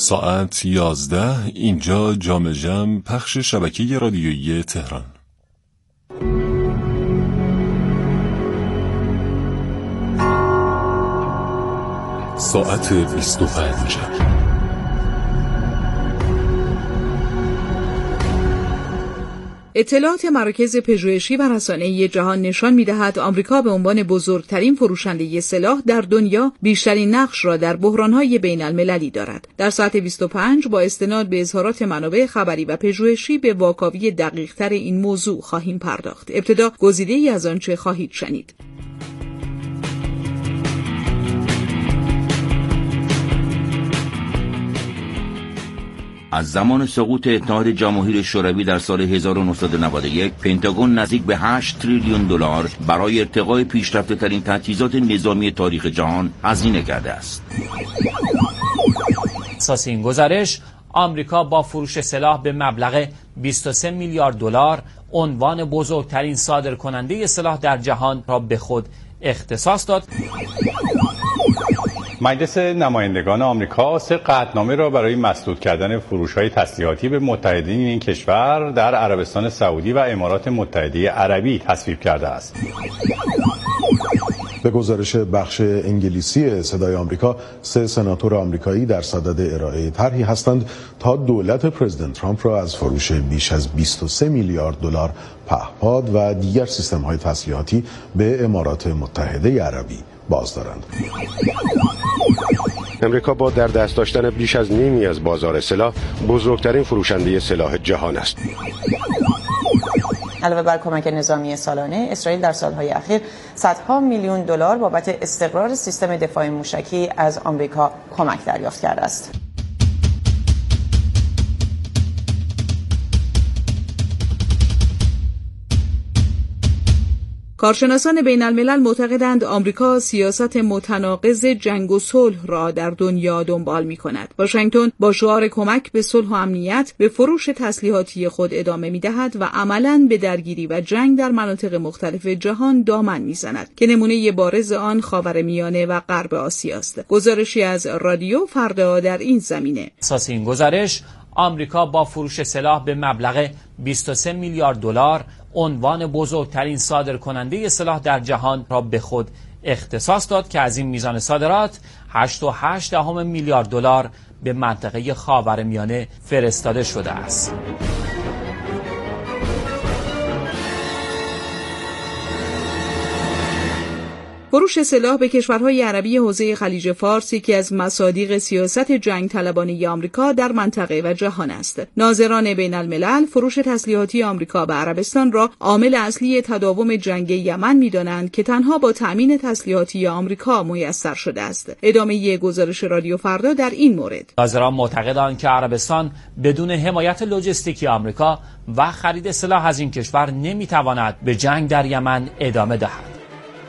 ساعت 11 اینجا جام جم، پخش شبکه رادیویی تهران. ساعت 25. اطلاعات مراکز پژوهشی و رسانه‌ای جهان نشان می‌دهد آمریکا به عنوان بزرگترین فروشنده سلاح در دنیا بیشترین نقش را در بحران‌های بین‌المللی دارد. در ساعت 25 با استناد به اظهارات منابع خبری و پژوهشی به واکاوی دقیق‌تر این موضوع خواهیم پرداخت. ابتدا گزیده‌ای از آنچه خواهید شنید. از زمان سقوط اتحاد جماهیر شوروی در سال 1991 پنتاگون نزدیک به 8 تریلیون دلار برای ارتقای پیشرفته‌ترین تجهیزات نظامی تاریخ جهان هزینه کرده است. اساس این گزارش، آمریکا با فروش سلاح به مبلغ 23 میلیارد دلار عنوان بزرگترین صادرکننده سلاح در جهان را به خود اختصاص داد. مجلس نمایندگان آمریکا 3 قطعنامه را برای مسدود کردن فروش‌های تسلیحاتی به متحدین این کشور در عربستان سعودی و امارات متحده عربی تصویب کرده است. به گزارش بخش انگلیسی صدای آمریکا، 3 سناتور آمریکایی در صدد ارائه طرحی هستند تا دولت پرزیدنت ترامپ را از فروش بیش از 23 میلیارد دلار پهپاد و دیگر سیستم‌های تسلیحاتی به امارات متحده عربی بازدارند. امریکا با در دست داشتن بیش از نیمی از بازار سلاح بزرگترین فروشنده سلاح جهان است. علاوه بر کمک نظامی سالانه، اسرائیل در سالهای اخیر صدها میلیون دلار بابت استقرار سیستم دفاع موشکی از آمریکا کمک دریافت کرده است. کارشناسان بین الملل معتقدند آمریکا سیاست متناقض جنگ و صلح را در دنیا دنبال می کند. واشنگتن با شعار کمک به صلح و امنیت به فروش تسلیحاتی خود ادامه می دهد و عملاً به درگیری و جنگ در مناطق مختلف جهان دامن می زند که نمونه بارز آن خاورمیانه و غرب آسیا است. گزارشی از رادیو فردا در این زمینه. اساس این گزارش، آمریکا با فروش سلاح به مبلغ 23 میلیارد دلار عنوان بزرگترین صادرکننده سلاح در جهان را به خود اختصاص داد که از این میزان صادرات 8.8 میلیارد دلار به منطقه خاورمیانه فرستاده شده است. فروش سلاح به کشورهای عربی حوزه خلیج فارس یکی از مصادیق سیاست جنگ طلبانه آمریکا در منطقه و جهان است. ناظران بین الملل فروش تسلیحاتی آمریکا به عربستان را عامل اصلی تداوم جنگ یمن می‌دانند که تنها با تأمین تسلیحاتی آمریکا میسر شده است. ادامه گزارش رادیو فردا در این مورد. ناظران معتقدند که عربستان بدون حمایت لوجستیکی آمریکا و خرید سلاح از این کشور نمی‌تواند به جنگ در یمن ادامه دهد.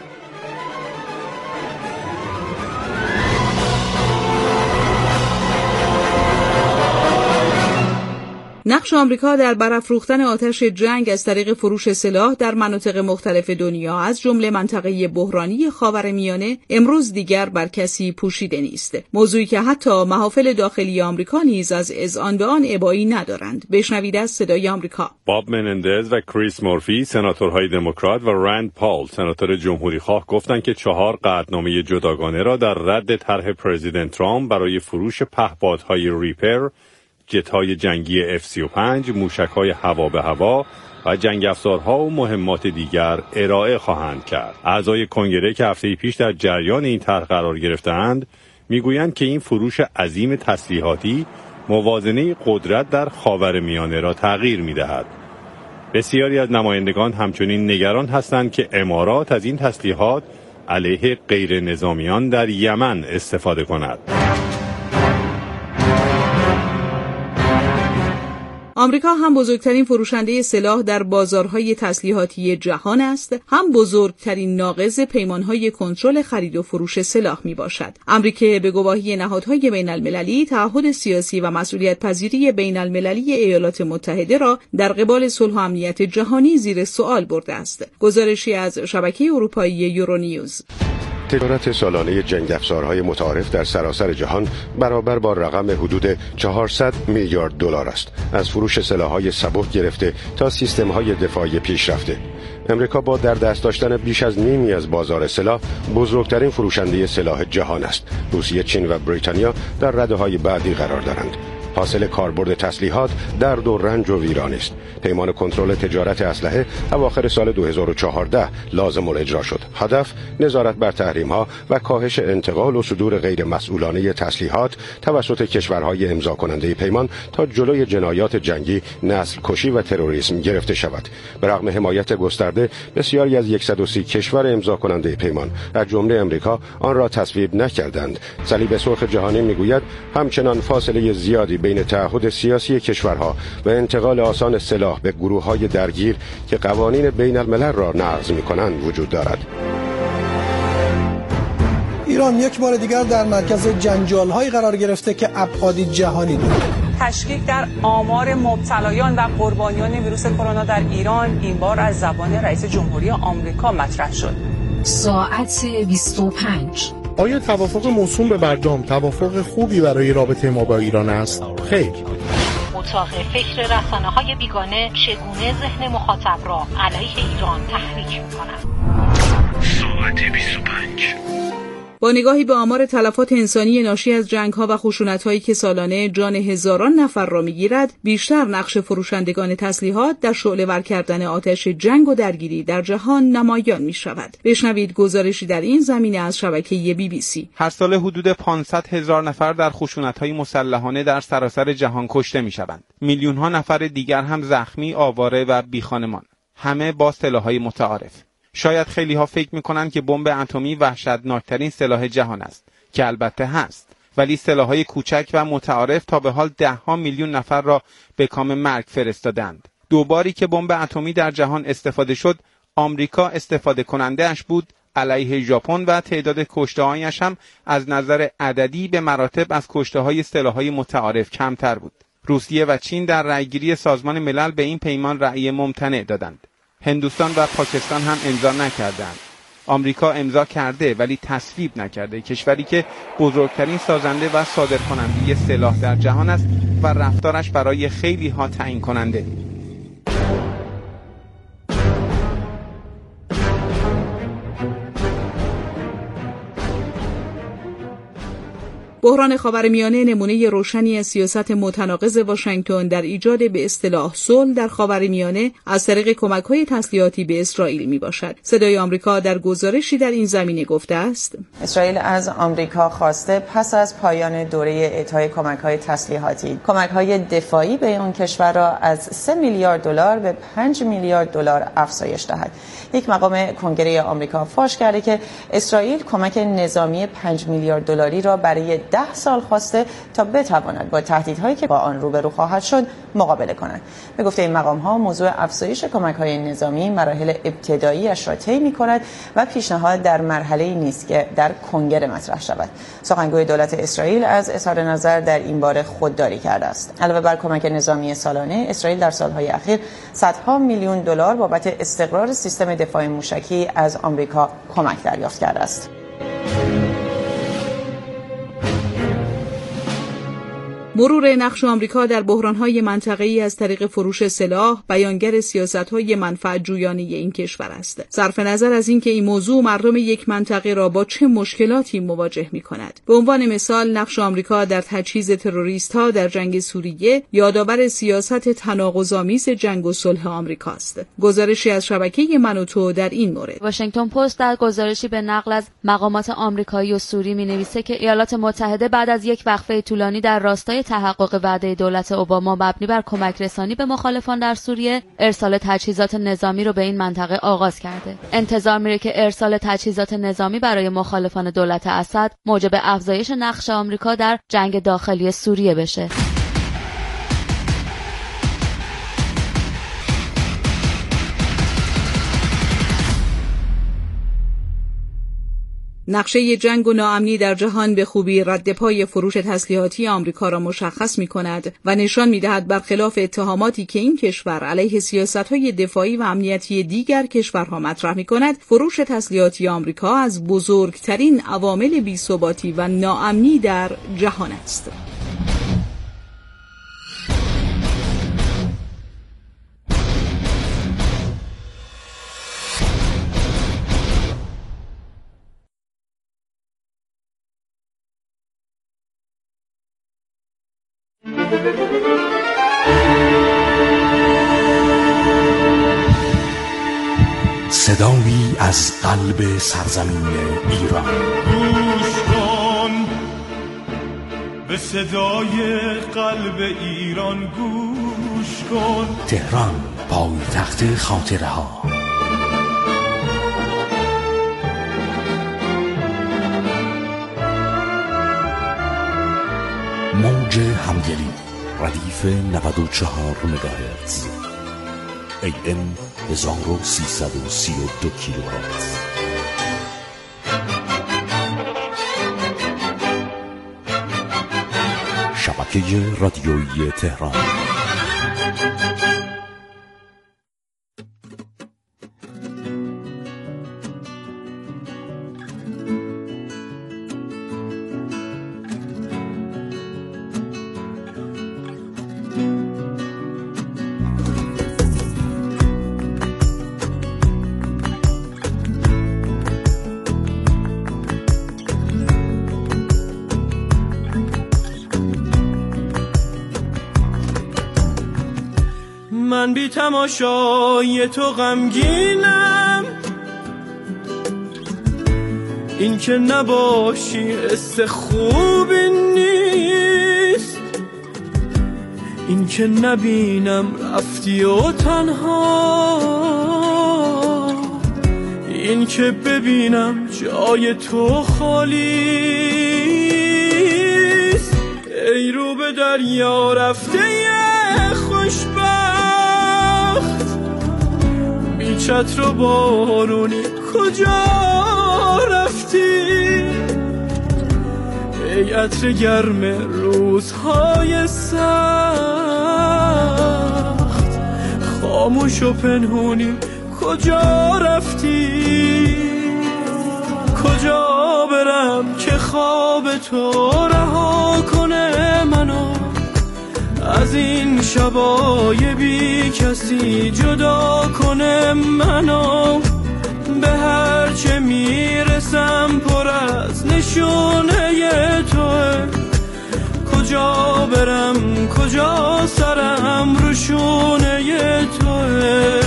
نقش آمریکا در برافروختن آتش جنگ از طریق فروش سلاح در مناطق مختلف دنیا از جمله منطقه بحرانی خاورمیانه امروز دیگر بر کسی پوشیده نیست. موضوعی که حتی محافل داخلی آمریکا نیز از اذعان به آن ابایی ندارند. بشنوید از صدای آمریکا. باب منندز و کریس مورفی سناتورهای دموکرات و رند پال سناتور جمهوریخواه گفتند که 4 قطعنامه جداگانه را در رد طرح پرزیدنت ترامپ برای فروش پهپادهای ریپر، جت‌های جنگی F-35، موشک‌های هوا به هوا و جنگ افزارها و مهمات دیگر ارائه خواهند کرد. اعضای کنگره که هفته پیش در جریان این طرح قرار گرفتند میگویند که این فروش عظیم تسلیحاتی موازنه قدرت در خاورمیانه را تغییر می‌دهد. بسیاری از نمایندگان همچنین نگران هستند که امارات از این تسلیحات علیه غیر نظامیان در یمن استفاده کند. آمریکا هم بزرگترین فروشنده سلاح در بازارهای تسلیحاتی جهان است، هم بزرگترین ناقض پیمانهای کنترل خرید و فروش سلاح می باشد. امریکا به گواهی نهادهای بین المللی تعهد سیاسی و مسئولیت پذیری بین المللی ایالات متحده را در قبال صلح و امنیت جهانی زیر سوال برده است. گزارشی از شبکه اروپایی یورونیوز. تجارت سالانه جنگ افزارهای متعارف در سراسر جهان برابر با رقم حدود 400 میلیارد دلار است، از فروش سلاح‌های سبک گرفته تا سیستم‌های دفاعی پیشرفته. امریکا با در دست داشتن بیش از نیمی از بازار سلاح بزرگترین فروشنده سلاح جهان است. روسیه، چین و بریتانیا در رده‌های بعدی قرار دارند. حاصل کاربرد تسلیحات درد و رنج و ویرانی است. پیمان کنترل تجارت اسلحه اواخر سال 2014 لازم الاجرا شد. هدف نظارت بر تحریم‌ها و کاهش انتقال و صدور غیر مسئولانه تسلیحات توسط کشورهای امضا کننده پیمان تا جلوی جنایات جنگی، نسل کشی و تروریسم گرفته شود. برغم حمایت گسترده بسیاری از 130 کشور امضا کننده پیمان از جمله امریکا آن را تصویب نکردند. صلیب سرخ جهانی میگوید همچنان فاصله زیادی بین تعهد سیاسی کشورها و انتقال آسان سلاح به گروه‌های درگیر که قوانین بین الملل را نقض می‌کنند وجود دارد. ایران یک بار دیگر در مرکز جنجال‌های قرار گرفته که ابعاد جهانی دارد. تشکیک در آمار مبتلایان و قربانیان ویروس کرونا در ایران این بار از زبان رئیس جمهوری آمریکا مطرح شد. ساعت 25. آیا توافق موسوم به برجام توافق خوبی برای رابطه ما با ایران است؟ خیر. اتاق فکر رسانه‌های بیگانه چگونه ذهن مخاطب را علیه ایران تحریک می‌کند؟ ساعت 25. با نگاهی به آمار تلفات انسانی ناشی از جنگ‌ها و خشونت‌هایی که سالانه جان هزاران نفر را می‌گیرد، بیشتر نقش فروشندگان تسلیحات در شعله‌ور کردن آتش جنگ و درگیری در جهان نمایان می‌شود. بشنوید گزارشی در این زمینه از شبکه BBC. هر سال حدود 500,000 نفر در خشونت‌های مسلحانه در سراسر جهان کشته می‌شوند. میلیون‌ها نفر دیگر هم زخمی، آواره و بیخانمان، همه با سلاح‌های متعارف. شاید خیلی ها فکر میکنن که بمب اتمی وحشتناکترین سلاح جهان است، که البته هست، ولی سلاح‌های کوچک و متعارف تا به حال 10 میلیون نفر را به کام مرگ فرستادند. دو باری که بمب اتمی در جهان استفاده شد، آمریکا استفاده کننده اش بود علیه ژاپن و تعداد کشته‌هایش هم از نظر عددی به مراتب از کشته‌های سلاح‌های متعارف کمتر بود. روسیه و چین در رأیگیری سازمان ملل به این پیمان رأی ممتنع دادند. هندوستان و پاکستان هم امضا نکردند. آمریکا امضا کرده ولی تصویب نکرده، کشوری که بزرگترین سازنده و صادرکننده سلاح در جهان است و رفتارش برای خیلی ها تعیین کننده. بحران خاورمیانه نمونه روشنی از سیاست متناقض واشنگتن در ایجاد به اصطلاح صلح در خاورمیانه از طریق کمک‌های تسلیحاتی به اسرائیل میباشد. صدای آمریکا در گزارشی در این زمینه گفته است: اسرائیل از آمریکا خواسته پس از پایان دوره اعطای کمک‌های تسلیحاتی، کمک‌های دفاعی به اون کشور را از 3 میلیارد دلار به 5 میلیارد دلار افزایش دهد. یک مقام کنگره آمریکا فاش کرده که اسرائیل کمک نظامی 5 میلیارد دلاری را برای 10 سال خواسته تا بتواند با تهدیدهایی که با آن روبرو خواهد شد مقابله کند. به گفته این مقام‌ها، موضوع افزایش کمک‌های نظامی مراحل ابتدایی‌اش را طی می‌کند و پیشنهاد در مرحله‌ای نیست که در کنگره مطرح شود. سخنگوی دولت اسرائیل از اظهار نظر در این باره خودداری کرده است. علاوه بر کمک نظامی سالانه، اسرائیل در سال‌های اخیر صدها میلیون دلار بابت استقرار سیستم دفاع موشکی از آمریکا کمک دریافت کرده است. مرور نقش آمریکا در بحران‌های منطقه‌ای از طریق فروش سلاح بیانگر سیاست‌های منفعت جویانه این کشور است. صرف نظر از اینکه این موضوع مردم یک منطقه را با چه مشکلاتی مواجه می‌کند. به عنوان مثال، نقش آمریکا در تجهیز تروریست‌ها در جنگ سوریه یادآور سیاست تناقض‌آمیز جنگ و صلح آمریکاست. گزارشی از شبکه من و تو در این مورد. واشنگتن پست در گزارشی به نقل از مقامات آمریکایی و سوری می‌نویسه که ایالات متحده بعد از یک وقفه طولانی در راستای تحقق وعده دولت اوباما مبنی بر کمک رسانی به مخالفان در سوریه، ارسال تجهیزات نظامی رو به این منطقه آغاز کرده. انتظار میره که ارسال تجهیزات نظامی برای مخالفان دولت اسد موجب افزایش نقش آمریکا در جنگ داخلی سوریه بشه. نقشه جنگ و ناامنی در جهان به خوبی رد پای فروش تسلیحاتی آمریکا را مشخص می‌کند و نشان می‌دهد برخلاف اتهاماتی که این کشور علیه سیاست‌های دفاعی و امنیتی دیگر کشورها مطرح می‌کند، فروش تسلیحاتی آمریکا از بزرگترین عوامل بی‌ثباتی و ناامنی در جهان است. صدایی از قلب سرزمین ایران. گوش کن به صدای قلب ایران، گوش کن. تهران، پایتخت خاطره ها. موج همدلی، ردیف 94 مگاهرتز، AM 1332 کیلوهرتز. شبکه رادیویی تهران. من بی تماشای تو غمگینم، این که نباشی حس خوبی نیست، این که نبینم رفتی و تنها، این که ببینم جای تو خالیست. ای رو به دریا رفته خوشبخت، بی چتر و بارونی کجا رفتی؟ ای عطر گرم روزهای سخت، خاموش و پنهونی کجا رفتی؟ کجا برم که خواب تو رها کنه منو از این شبای بی کسی، جدا کنه منو؟ به هر چه میرسم پر از نشونه توه، کجا برم کجا سرم رو شونه توه.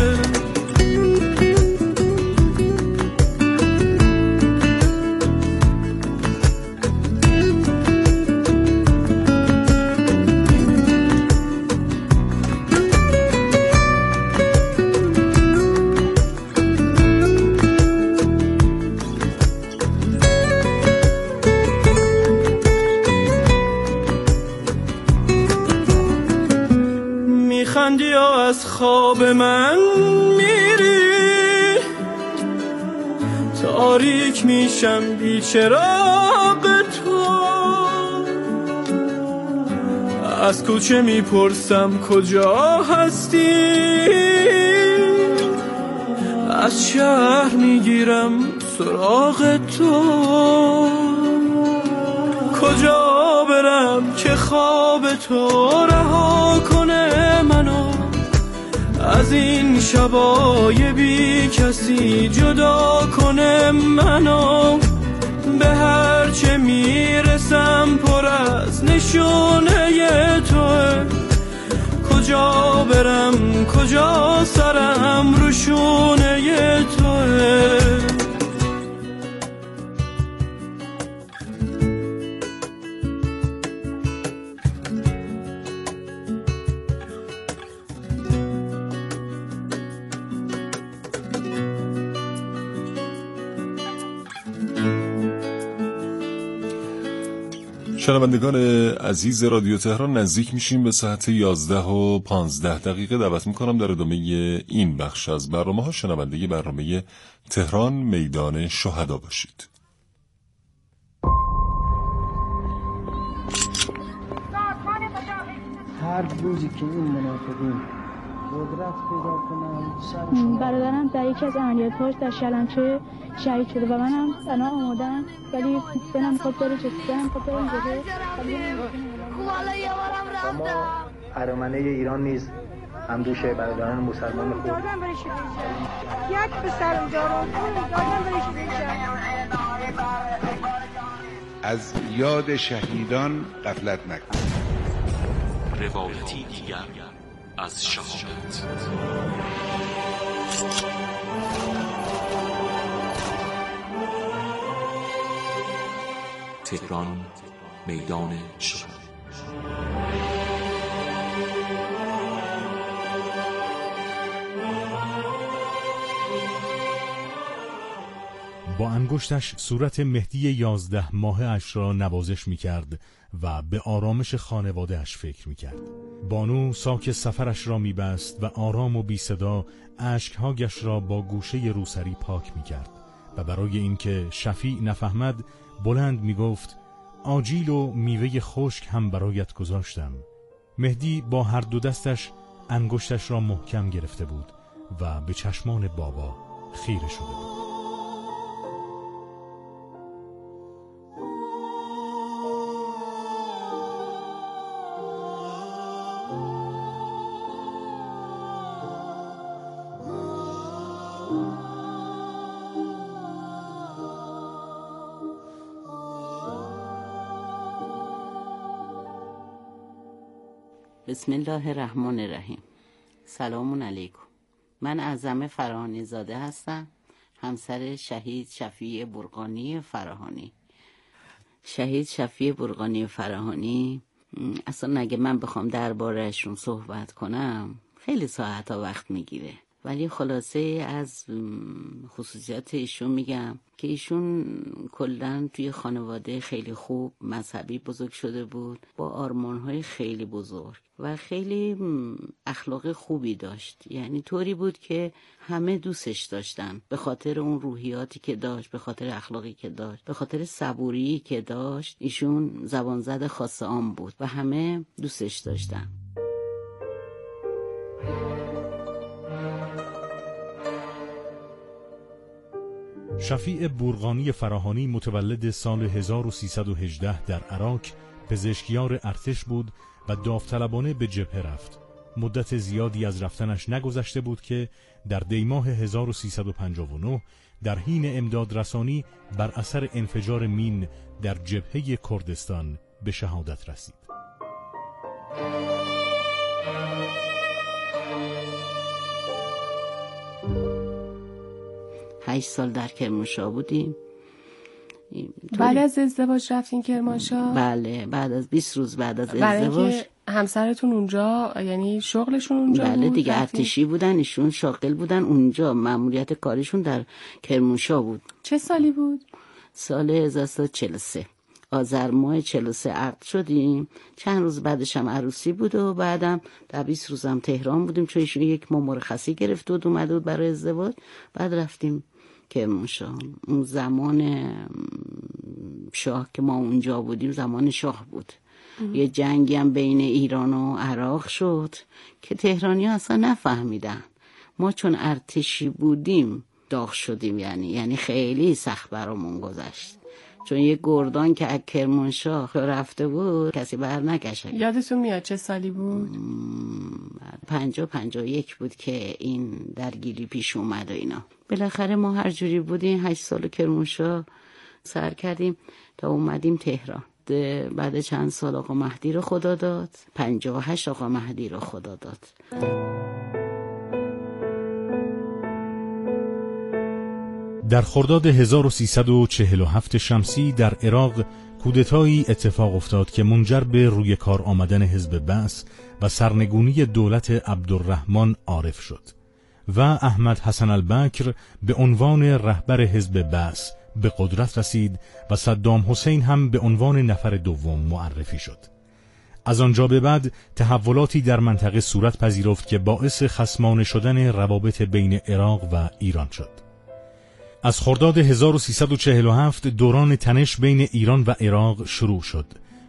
میخندی از خواب من میری، تاریک میشم بی چراغ تو، از کوچه میپرسم کجا هستی، از شهر میگیرم سراغ تو. کجا برم که خواب تو رها کنه منو از این شبای بی کسی، جدا کنه منو؟ به هر چه میرسم پر از نشونه توه، کجا برم کجا سرم رو شونه توه. شنوندگان عزیز رادیو تهران، نزدیک میشیم به ساعت 11:15. دعوت میکنم در ادامه این بخش از برنامه ها شنونده برنامه تهران میدان شهدا باشید. هر روزی که این منافقین قدرت پیدا کنن برادرم در یکی از عملیات‌هاش در شلمچه شهید شده و منم الان آمادم، ولی دلم می‌خواد بره جدی، خب بریم اما ارامنه ایران نیز همدوش برادران مسلمان خود یک پسر اونجا رو دادن بریش از یاد شهیدان غفلت نکن. روایتی دیگر از شهادت. تهران، میدان شهادت. با انگشتش صورت مهدی 11 ماهه اش را نوازش می کرد و به آرامش خانواده اش فکر می کرد. بانو ساک سفرش را می بست و آرام و بی صدا اشکهایش را با گوشه روسری پاک می کرد و برای اینکه شفیع نفهمد بلند می گفت آجیل و میوه خشک هم برایت گذاشتم. مهدی با هر دو دستش انگشتش را محکم گرفته بود و به چشمان بابا خیره شده بود. بسم الله الرحمن الرحیم. سلام علیکم. من اعظم فراهانی زاده هستم، همسر شهید شفیع برقانی فراهانی. شهید شفیع برقانی فراهانی اصلا اگه من بخوام درباره‌شون صحبت کنم خیلی ساعت‌ها وقت میگیره، ولی خلاصه از خصوصیات ایشون میگم که ایشون کلاً توی خانواده خیلی خوب مذهبی بزرگ شده بود، با آرمان‌های خیلی بزرگ و خیلی اخلاق خوبی داشت. یعنی طوری بود که همه دوستش داشتن به خاطر اون روحیاتی که داشت، به خاطر اخلاقی که داشت، به خاطر صبوری که داشت. ایشون زبانزد خاص عام بود و همه دوستش داشتن. شفیع برقانی فراهانی متولد سال 1318 در عراق پزشکیار ارتش بود و داوطلبانه به جبهه رفت. مدت زیادی از رفتنش نگذشته بود که در دیماه 1359 در حین امداد رسانی بر اثر انفجار مین در جبهه کردستان به شهادت رسید. 8 سال در کرمانشاه بودیم. بعد از ازدواج رفتین کرمانشاه؟ بله، بعد از 20 روز بعد از ازدواج. همسرتون اونجا یعنی شغلشون اونجا بله بود؟ دیگه ارتشی بودن، ایشون شاغل بودن اونجا، مأموریت کارشون در کرمانشاه بود. چه سالی بود؟ سال 1343 آذر ماه 43 عقد شدیم. چند روز بعدش هم عروسی بود و بعدم در 20 روزم تهران بودیم، چون ایشون یک مرخصی گرفت و اومده بود برای ازدواج. بعد رفتیم کرمانشاه. اون زمان شاه که ما اونجا بودیم زمان شاه بود. یه جنگی هم بین ایران و عراق شد که تهرانی ها اصلا نفهمیدن. ما چون ارتشی بودیم داغ شدیم، یعنی خیلی سخت برامون گذشت، چون یه گردان که از کرمانشاه رفته بود کسی بر نکشه. یادتون میاد چه سالی بود؟ 51 بود که این درگیری پیش اومد و اینا. بالاخره ما هر جوری بودیم 8 سال کرمانشاه سر کردیم تا اومدیم تهران. بعد چند سال آقا مهدی رو خدا داد، 58 آقا مهدی رو خدا داد. در خرداد 1347 شمسی در عراق کودتایی اتفاق افتاد که منجر به روی کار آمدن حزب بعث و سرنگونی دولت عبدالرحمن عارف شد و احمد حسن البکر به عنوان رهبر حزب بعث به قدرت رسید و صدام حسین هم به عنوان نفر دوم معرفی شد. از آنجا به بعد تحولاتی در منطقه صورت پذیرفت که باعث خصمانه شدن روابط بین عراق و ایران شد. از خرداد 1347 دوران تنش بین ایران و عراق شروع شد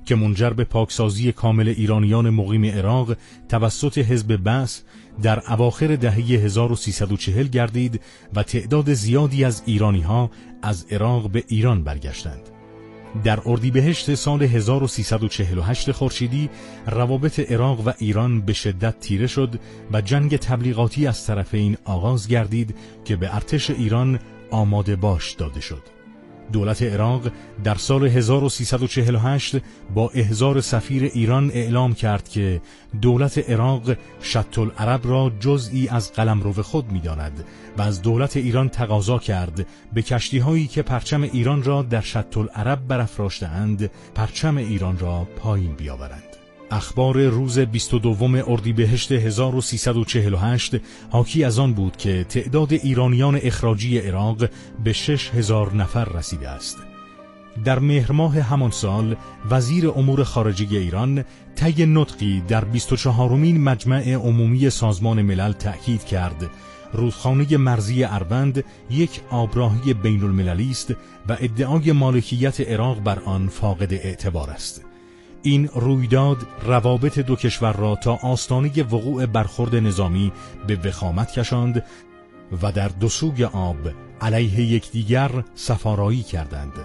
که منجر به پاکسازی کامل ایرانیان مقیم عراق توسط حزب بعث در اواخر دهه 1340 گردید و تعداد زیادی از ایرانی‌ها از عراق به ایران برگشتند. در اردیبهشت سال 1348 خورشیدی روابط عراق و ایران به شدت تیره شد و جنگ تبلیغاتی از طرفین آغاز گردید که به ارتش ایران آماده باش داده شد. دولت عراق در سال 1348 با احضار سفیر ایران اعلام کرد که دولت عراق شط العرب را جزئی از قلمرو خود می‌داند و از دولت ایران تقاضا کرد به کشتی‌هایی که پرچم ایران را در شط العرب برافراشته‌اند پرچم ایران را پایین بیاورند. اخبار روز 22 اردیبهشت 1348 حاکی از آن بود که تعداد ایرانیان اخراجی عراق به 6000 نفر رسیده است. در مهر ماه همان سال وزیر امور خارجه ایران طی نطقی در 24مین مجمع عمومی سازمان ملل تأکید کرد رودخانه مرزی اروند یک آبراهی بین المللی است و ادعای مالکیت عراق بر آن فاقد اعتبار است. این رویداد روابط دو کشور را تا آستانه وقوع برخورد نظامی به وخامت کشاند و در دو سوی آب علیه یکدیگر سفارایی کردند.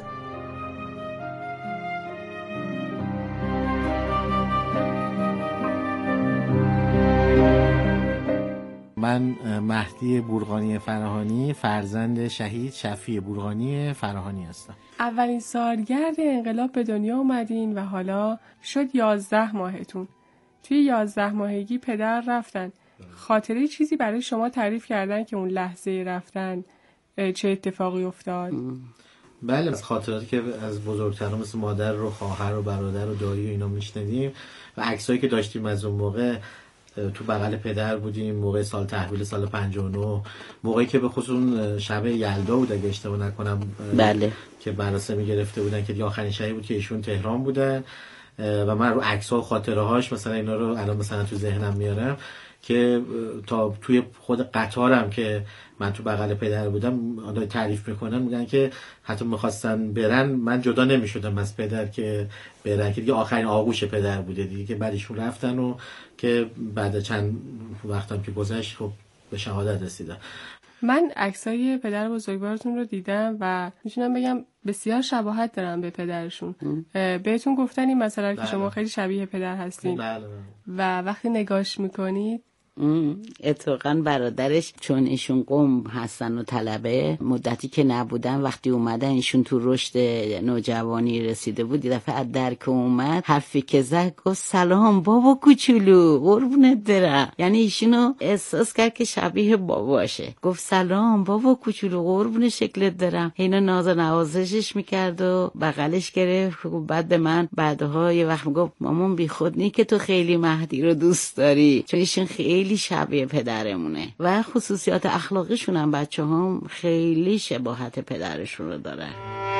من مهدی بورقانی فراهانی فرزند شهید شفیع بورقانی فراهانی هستم. اولین سالگرد انقلاب به دنیا اومدین و حالا شد 11 ماهتون. توی 11 ماهگی پدر رفتن. خاطره چیزی برای شما تعریف کردن که اون لحظه رفتن چه اتفاقی افتاد؟ بله، از خاطراتی که از بزرگتران مثل مادر و خواهر و برادر و دایی و اینا میشنیدیم و عکسایی که داشتیم از اون موقع تو بغل پدر بودیم موقع سال تحویل سال 59 موقعی که به خصوص شب یلدا بود اگه اشتباه نکنم. بله. که مراسمی گرفته بودن که آخرین شبی بود که ایشون تهران بودن و من رو عکس‌ها و خاطره‌هاش مثلا اینا رو الان مثلا تو ذهنم میارم که تا توی خود قطارم که من تو بغل پدر بودم آنها تعریف میکنن میگن که حتی میخواستن برن من جدا نمیشدم از پدر که برن که دیگه آخرین آغوش پدر بوده دیگه که بعدشون رفتن و که بعد چند وقتم که گذشت خب به شهادت رسیدن. من عکسای پدر بزرگوارتون رو دیدم و میتونم بگم بسیار شباهت دارن به پدرشون. بهتون گفتن این مسئله که شما خیلی شبیه پدر هستین و وقتی نگاش میکنید اتفاقا برادرش چون ایشون قم هستن و طلبه مدتی که نبودن وقتی اومدن ایشون تو رشد نوجوانی رسیده بود یه دفعه از در که اومد حرفی که زد گفت سلام بابا کوچولو قربونت برم، یعنی ایشونو احساس کرد که شبیه باباشه. گفت سلام بابا کوچولو قربون شکلت دارم، اینا ناز و نوازشش میکرد و بغلش گرفت. بعد به من بعدها یه وقت میگفت مامان بی خود نی که تو خیلی مهدی رو دوست داری، چون ایشون خیلی شبیه پدرمونه و خصوصیات اخلاقیشون هم بچه هم خیلی شباهت پدرشون رو دارن.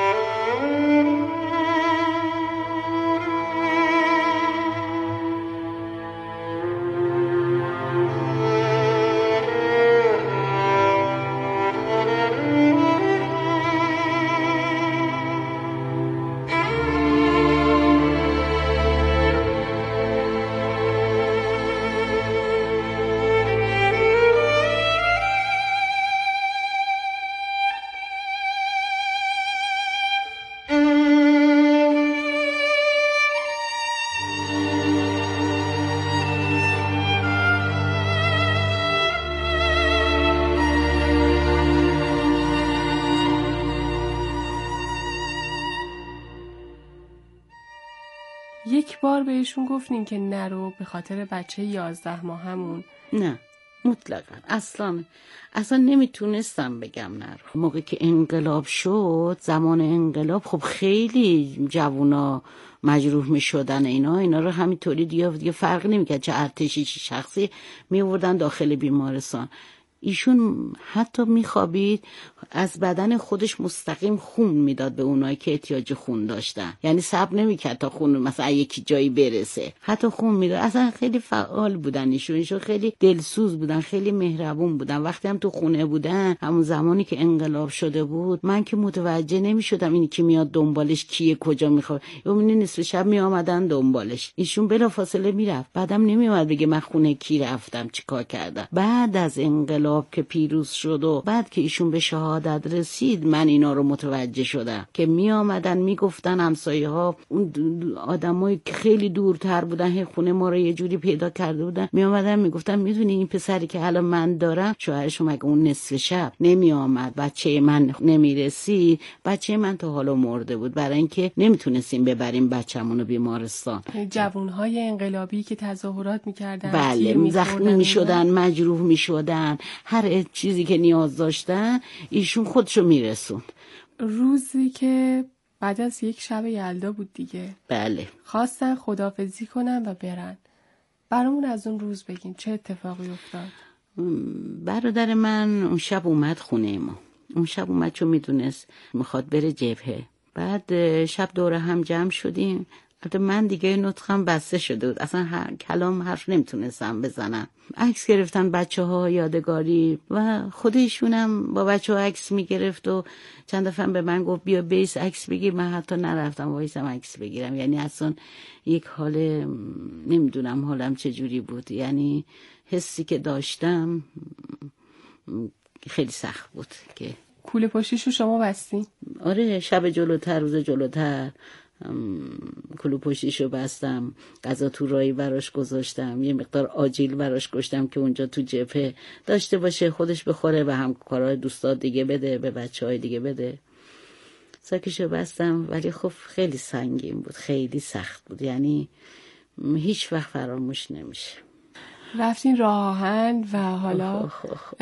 یک بار بهشون گفتین که نرو به خاطر بچه 11 ماهمون؟ نه مطلقا اصلا نمیتونستم بگم نرو. موقعی که انقلاب شد زمان انقلاب خب خیلی جوونا مجروح میشدن اینا رو همینطوری دیگه فرق نمیکرد چه ارتشی چه شخصی میوردن داخل بیمارستان. ایشون حتی میخوابید از بدن خودش مستقیم خون میداد به اونایی که احتیاج خون داشتن، یعنی صبر نمیکرد تا خون مثلا یکی جایی برسه، حتی خون میداد. اصلا خیلی فعال بودن ایشون خیلی دلسوز بودن، خیلی مهربون بودن. وقتی هم تو خونه بودن، همون زمانی که انقلاب شده بود، من که متوجه نمیشدم اینی که میاد دنبالش کیه، کجا میخواد. یومینه نصف شب میآمدن دنبالش، ایشون بلافاصله میرفت، بعدم نمیومد بگه من خونه کی رفتم چیکار کردم. بعد از انقلاب که پیروز شد و بعد که ایشون به شهادت رسید، من اینا رو متوجه شدم که می آمدن میگفتن همسایه ها، اون آدمایی که خیلی دورتر بودن، خونه ما رو یه جوری پیدا کرده بودن، می آمدن میگفتن میدونی این پسری که الان من دارم، شوهرش مگه اون نصف شب نمی آمد بچه من نمیرسی، بچه من تا حالا مرده بود، برای اینکه نمیتونستیم ببریم بچه‌مون رو بیمارستان. جوانهای انقلابی که تظاهرات میکردن، بله، زخمی میشدن، مجروح میشدن، هر چیزی که نیاز داشتن ایشون خودشو میرسوند. روزی که بعد از یک شب یلدا بود دیگه، بله، خواستن خداحافظی کنن و برن. برامون از اون روز بگین چه اتفاقی افتاد؟ برادر من اون شب اومد خونه ما. اون شب اومد چون میدونست میخواد بره جبهه. بعد شب دور هم جمع شدیم. البته من دیگه نطقم بسته شده بود، اصلا کلام حرف نمیتونستم بزنم. عکس گرفتن بچه‌ها یادگاری و خودشونم با بچه‌ها عکس میگرفت و چند دفعه به من گفت بیا بیس عکس بگیر. من حتی نرفتم وایسم عکس بگیرم. یعنی اصلا یک حال نمیدونم حالم چجوری بود، یعنی حسی که داشتم خیلی سخت بود. که کوله پشتیشو شما بستین؟ آره، شب جلوتر، روز جلوتر کلو پشتیشو بستم، غذا تو رایی براش گذاشتم، یه مقدار آجیل براش گذاشتم که اونجا تو جبهه داشته باشه، خودش بخوره و همکارای دوستا دیگه بده، به بچهای دیگه بده. ساکشو بستم، ولی خب خیلی سنگین بود، خیلی سخت بود، یعنی هیچ وقت فراموش نمیشه. رفتین راه آهن و حالا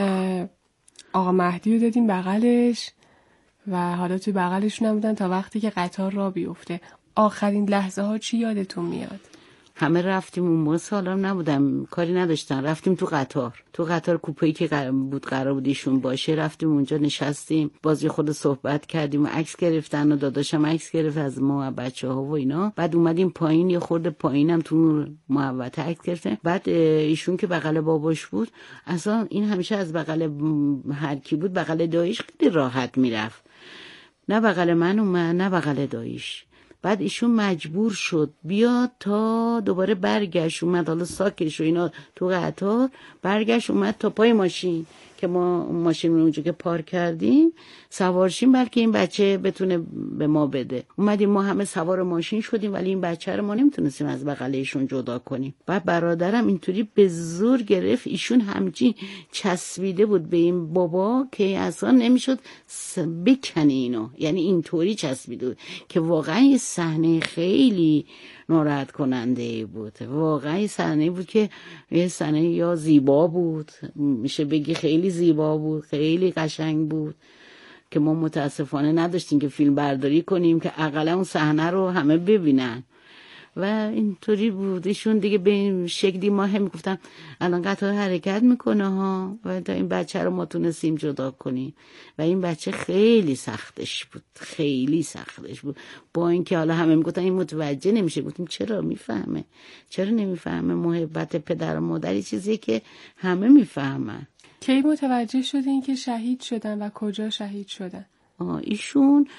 آقا مهدی رو دادین بغلش و حالا توی بغلشون هم بودن تا وقتی که قطار را بیفته. آخرین لحظه ها چی یادتون میاد؟ همه رفتیم، اون موقع سالم نبودم، کاری نداشتن، رفتیم تو قطار کوپه‌ای که قرار بود ایشون باشه، رفتیم اونجا نشستیم، بازی خود صحبت کردیم و عکس گرفتن و داداشم عکس گرفت از ما و بچه‌ها و اینا. بعد اومدیم پایین، یه خورده پایینم تو محوطه عکس گرفتیم. بعد ایشون که بغل باباش بود، اصلا این همیشه از بغل هر کی بود بغل داییش خیلی راحت میرفت، نه بغل من اومد نه بغل داییش. بعد ایشون مجبور شد بیاد تا دوباره برگشت اومد، حالا ساکش و اینا تو قطار برگشت اومد تا پای ماشین که ما ماشین رو اونجا که پارک کردیم سوارشیم، بلکه این بچه بتونه به ما بده. اومدیم ما همه سوار ماشین شدیم، ولی این بچه رو ما نمیتونستیم از بغل ایشون جدا کنیم. بعد برادرم اینطوری به زور گرفت، ایشون همچین چسبیده بود به این بابا که اصلا نمیشد بکنی اینو، یعنی اینطوری چسبیده بود که واقعا یه صحنه خیلی ناراحت کننده بود. واقعا صحنه بود که یه صحنه یا زیبا بود، میشه بگی خیلی زیبا بود، خیلی قشنگ بود که ما متاسفانه نداشتیم که فیلم برداری کنیم که اقلا اون صحنه رو همه ببینن و اینطوری بود. ایشون دیگه به این شکلی ما هم میگفتم الان قطار حرکت میکنه ها و تا این بچه رو ما تونستیم جدا کنیم و این بچه خیلی سختش بود، خیلی سختش بود. با اینکه حالا همه میگفتن این متوجه نمیشه، گفتیم چرا میفهمه، چرا نمیفهمه؟ محبت پدر و مادری چیزی که همه میفهمن. کی متوجه شدین که شهید شدن و کجا شهید شدن؟ ایشون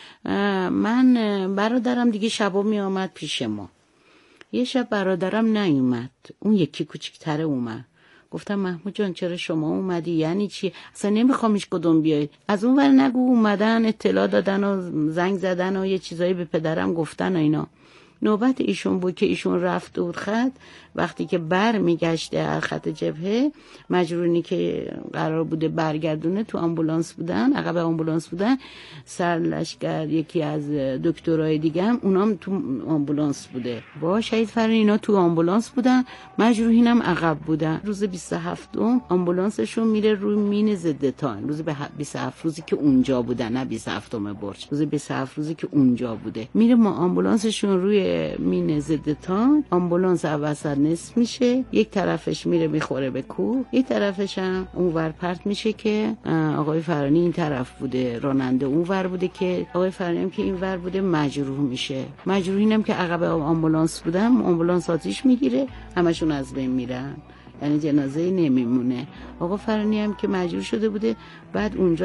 من برادرم دیگه شبا می آمد پیش ما. یه شب برادرم نیومد، اون یکی کوچیک‌تره اومد. گفتم محمود جان چرا شما اومدی؟ یعنی چی؟ اصلا نمیخوام هیچ کدوم بیاید. از اون ور نگو اومدن اطلاع دادن و زنگ زدن و یه چیزایی به پدرم گفتن و اینا. نوبت ایشون بود که ایشون رفت بود خط، وقتی که بر میگشته از خط جبهه، مجرونی که قرار بوده برگردونه تو آمبولانس بودن، عقب آمبولانس بودن، سرلشکر یکی از دکترای دیگه هم اونام تو آمبولانس بوده، با شهید فرین اینا تو آمبولانس بودن، مجروحینم عقب بودن. روز 27 آمبولانسشون میره روی مین ضد تان، روز 27 روزی که اونجا بودن، نه 27 برج، روز 27 روزی که اونجا بوده، میره ما آمبولانسشون روی مین ضد تان، آمبولانس وسط نصف میشه، یک طرفش میره میخوره به کوه، یک طرفش هم اونور پرت میشه که آقای فرانی این طرف بوده، راننده اونور بوده که آقای فرانی هم که اینور بوده مجروح میشه. مجروحینم که عقب آمبولانس بودم، آمبولانس آتیش میگیره، همشون از بین میرن، یعنی جنازه نمیمونه. آقا فرانی هم که مجروح شده بوده، بعد اونجا